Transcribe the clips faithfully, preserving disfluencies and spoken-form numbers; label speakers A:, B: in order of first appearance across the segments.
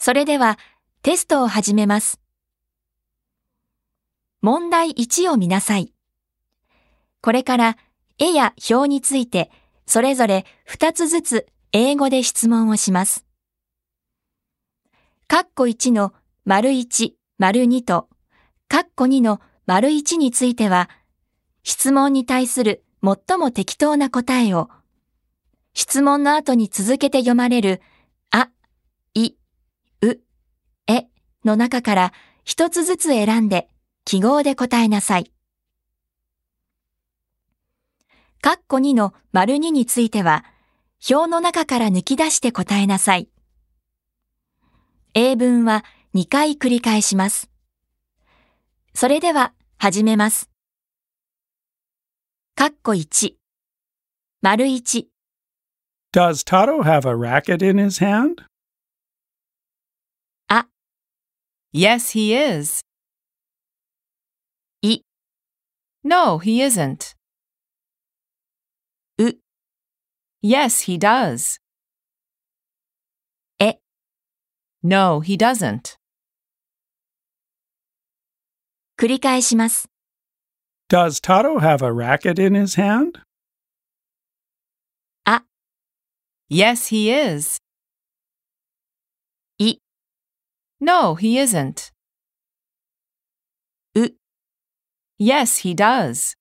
A: それではテストを始めます。問題いちを見なさい。これから絵や表についてそれぞれふたつずつ英語で質問をします。カッコいちの丸いち、丸にとカッコにの丸いちについては質問に対する最も適当な答えを質問の後に続けて読まれるあ、い、う、えの中から一つずつ選んで記号で答えなさい。カッコにの丸にについては表の中から抜き出して答えなさい。英文はにかい繰り返します。それでは始めます。カッコいち、丸いち、
B: Does Tato have a racket in his hand?
A: あ、
C: Yes, he is.
A: い、
C: No, he isn't.
A: う、
C: Yes, he does.
A: え、
C: No, he doesn't.
A: 繰り返します。
B: Does Tato have a racket in his hand?
A: あ、
C: Yes, he is.
A: い、
C: No, he isn't.
A: う、
C: Yes, he does.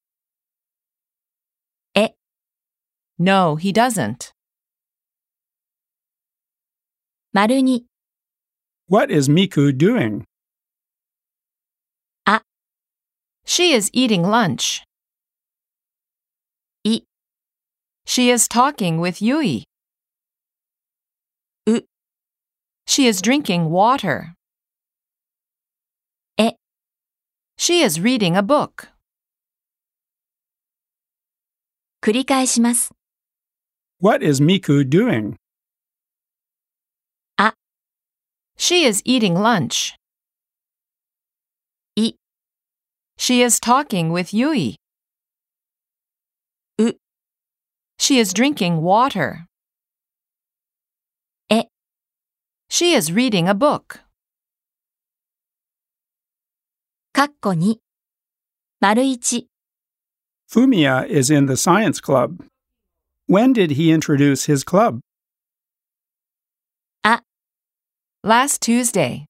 A: え、
C: No, he doesn't.
A: 丸に、
B: What is Miku doing?
A: あ、
C: She is eating lunch.
A: い、
C: She is talking with Yui.
A: う、
C: She is drinking water.
A: え、
C: She is reading a book.
A: 繰り返します。
B: What is Miku doing?
A: あ、
C: She is eating lunch.
A: い、
C: She is talking with Yui.
A: う、
C: She is drinking water.
A: え、
C: She is reading a book.
A: カッコに、丸いち、
B: Fumiya is in the science club. When did he introduce his club?
A: あ、
C: Last Tuesday.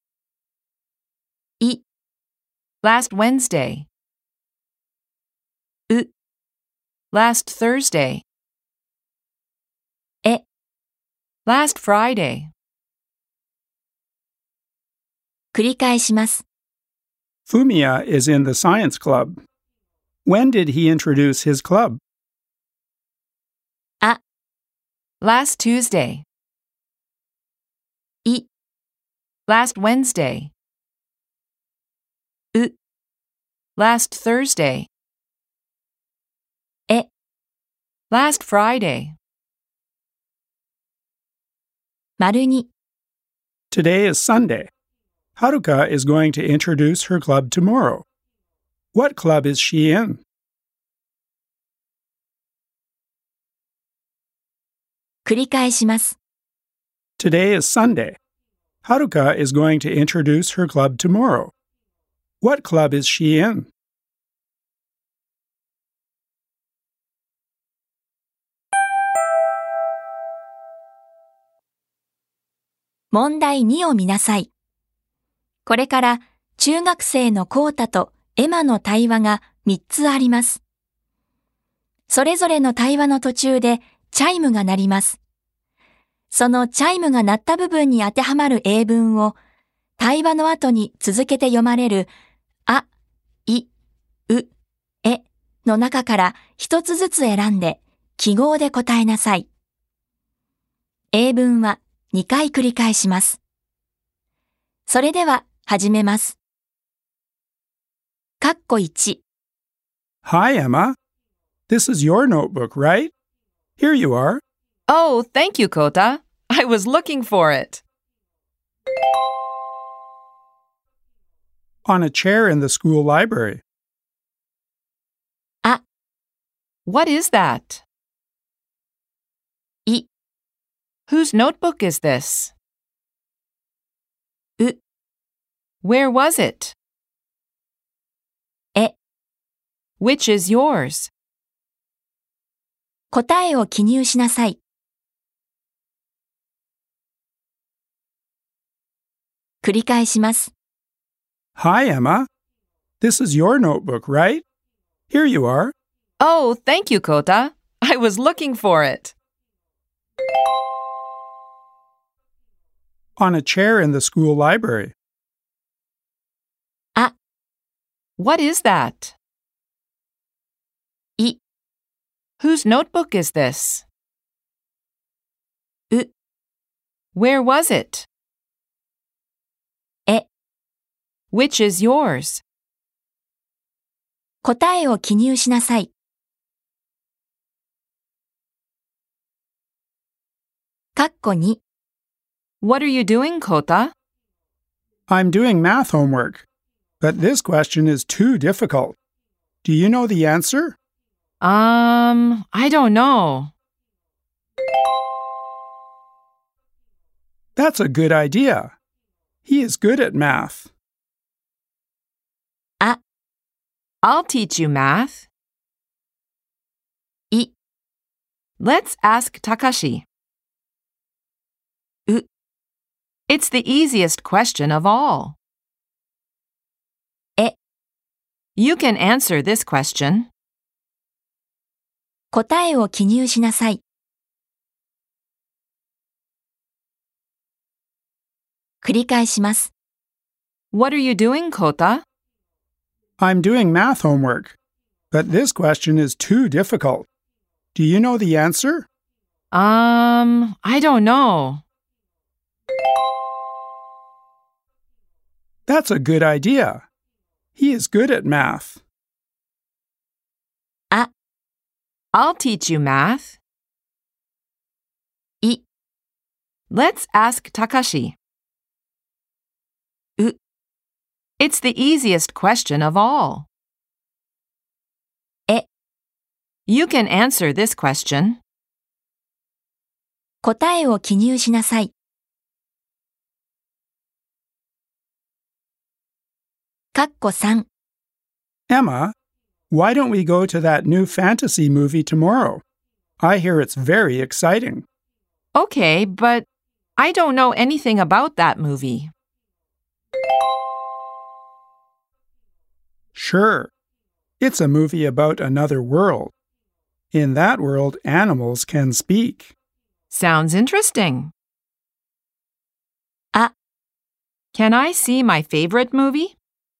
A: い、
C: Last Wednesday.
A: う、
C: Last Thursday.
A: え、
C: Last Friday.
A: 繰り返します。
B: Fumiya is in the science club. When did he introduce his club?
A: あ、
C: Last Tuesday.
A: い、
C: Last Wednesday.
A: う、
C: Last Thursday.
A: え、
C: Last Friday.
A: 丸に、
B: Today is Sunday. Haruka is going to introduce her club tomorrow. What club is she in?
A: 繰り返します。
B: Today is Sunday. Haruka is going to introduce her club tomorrow. What club is she in?
A: 問題にを見なさい。これから中学生のコウタとエマの対話がみっつあります。それぞれの対話の途中でチャイムが鳴ります。そのチャイムが鳴った部分に当てはまる英文を対話の後に続けて読まれるあ、い、う、えの中から一つずつ選んで記号で答えなさい。英文はにかい繰り返します。それでは始めます。カッコいち、
B: Hi, Emma. This is your notebook, right? Here you are.
C: Oh, thank you, Kota. I was looking for it.
B: On a chair in the school library.
A: あ、
C: What is that?
A: い、
C: Whose notebook is this? Where was it?
A: え、
C: Which is yours?
A: 答えを記入しなさい。繰り返します。
B: Hi, Emma. This is your notebook, right? Here you are.
C: Oh, thank you, Kota. I was looking for it.
B: On a chair in the school library.
A: あ、
C: What is that?
A: い、
C: Whose notebook is this?
A: う、
C: Where was it?
A: え、
C: Which is yours?
A: 答えを記入しなさい。かっこに、
C: What are you doing, Kota?
B: I'm doing math homework, but this question is too difficult. Do you know the answer?
C: Um, I don't know.
B: That's a good idea. He is good at math.
A: あ、
C: I'll teach you math.
A: い、
C: Let's ask Takashi.
A: う、
C: It's the easiest question of all.
A: え、
C: You can answer this question.
A: 答えを記入しなさい。繰り返します。
C: What are you doing, Kota?
B: I'm doing math homework, but this question is too difficult. Do you know the answer?
C: Um, I don't know.
B: That's a good idea. He is good at math.
A: あ、
C: I'll teach you math.
A: い、
C: Let's ask Takashi.
A: う、
C: It's the easiest question of all.
A: え、
C: You can answer this question.
A: 答えを記入しなさい。かっこさん、
B: Emma, why don't we go to that new fantasy movie tomorrow? I hear it's very exciting.
C: Okay, but I don't know anything about that movie.
B: Sure. It's a movie about another world. In that world, animals can speak.
C: Sounds interesting.
A: あ、
C: Can I see my favorite movie?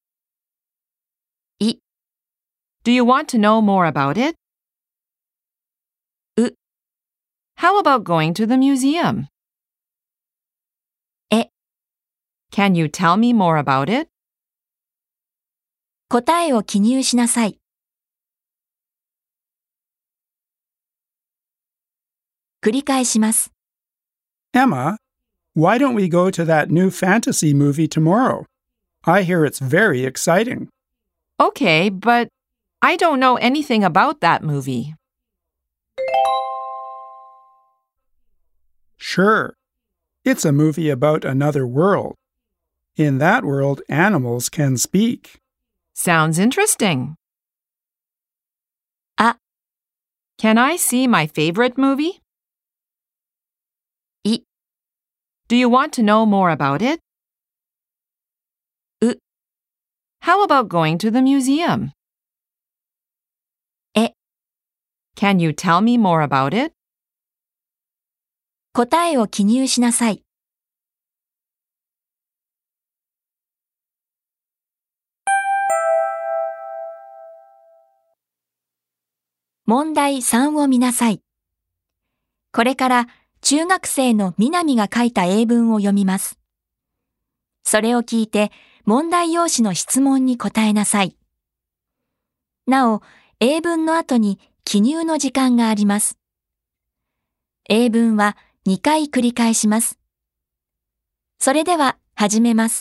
A: い、
C: Do you want to know more about it?
A: う、
C: How about going to the museum?
A: え、
C: Can you tell me more about it?
A: 答えを記入しなさい。繰り返します。
B: Emma, why don't we go to that new fantasy movie tomorrow? I hear it's very exciting.
C: Okay, but I don't know anything about that movie.
B: Sure. It's a movie about another world. In that world, animals can speak.
C: Sounds interesting.
A: あ、
C: Can I see my favorite movie?
A: い、
C: Do you want to know more about it?
A: う、
C: How about going to the museum?
A: え、
C: Can you tell me more about it?
A: 答えを記入しなさい。問題さんを見なさい。これから中学生の南が書いた英文を読みます。それを聞いて問題用紙の質問に答えなさい。なお、英文の後に記入の時間があります。英文はにかい繰り返します。それでは始めます。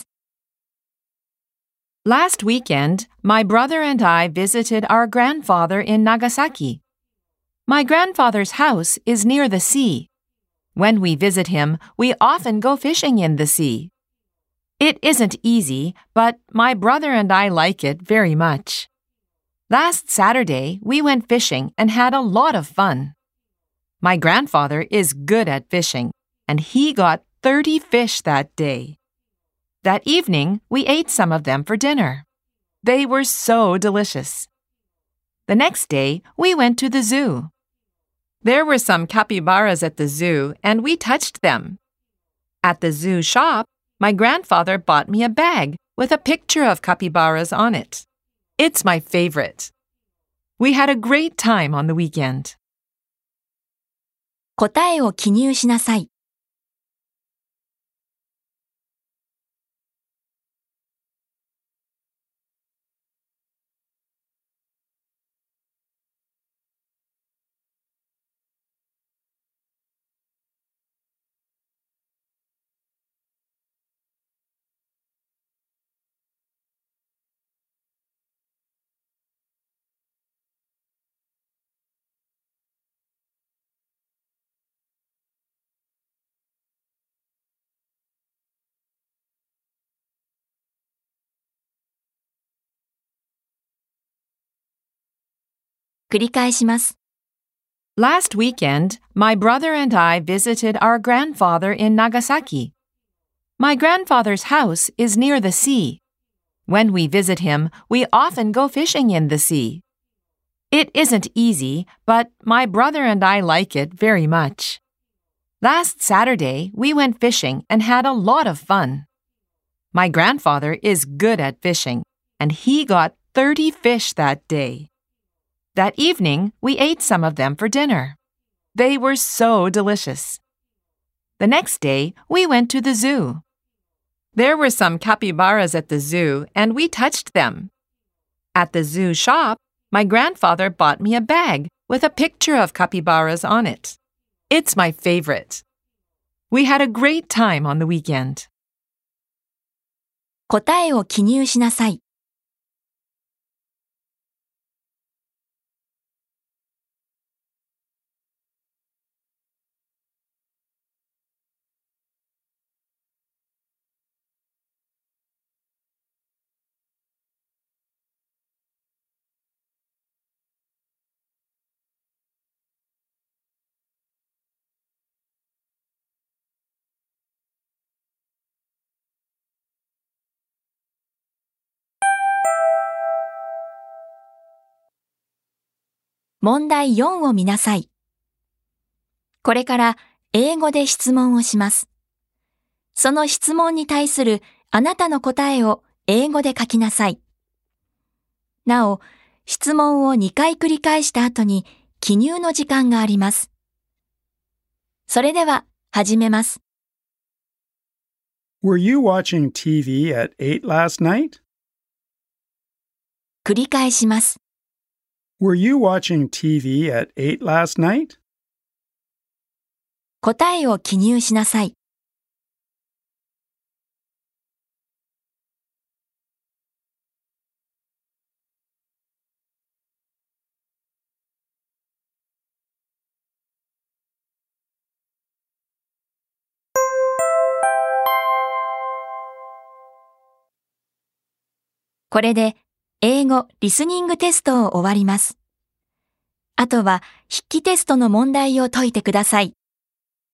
C: Last weekend, my brother and I visited our grandfather in Nagasaki. My grandfather's house is near the sea. When we visit him, we often go fishing in the sea. It isn't easy, but my brother and I like it very much. Last Saturday, we went fishing and had a lot of fun. My grandfather is good at fishing, and he got thirty fish that day. That evening, we ate some of them for dinner. They were so delicious. The next day, we went to the zoo. There were some capybaras at the zoo, and we touched them. At the zoo shop, my grandfather bought me a bag with a picture of capybaras on it. It's my favorite. We had a great time on the weekend.
A: 答えを記入しなさい。繰り返します。
C: Last weekend, my brother and I visited our grandfather in Nagasaki. My grandfather's house is near the sea. When we visit him, we often go fishing in the sea. It isn't easy, but my brother and I like it very much. Last Saturday, we went fishing and had a lot of fun. My grandfather is good at fishing, and he got thirty fish that day. That evening, we ate some of them for dinner. They were so delicious. The next day, we went to the zoo. There were some capybaras at the zoo, and we touched them. At the zoo shop, my grandfather bought me a bag with a picture of capybaras on it. It's my favorite. We had a great time on the weekend.
A: 答えを記入しなさい。問題よんを見なさい。これから英語で質問をします。その質問に対するあなたの答えを英語で書きなさい。なお、質問をにかい繰り返した後に記入の時間があります。それでは始めます。
B: Were you watching T V at eight last night?
A: 繰り返します。
B: Were you watching T V at eight last night?
A: 答えを記入しなさい。これで英語リスニングテストを終わります。あとは筆記テストの問題を解いてください。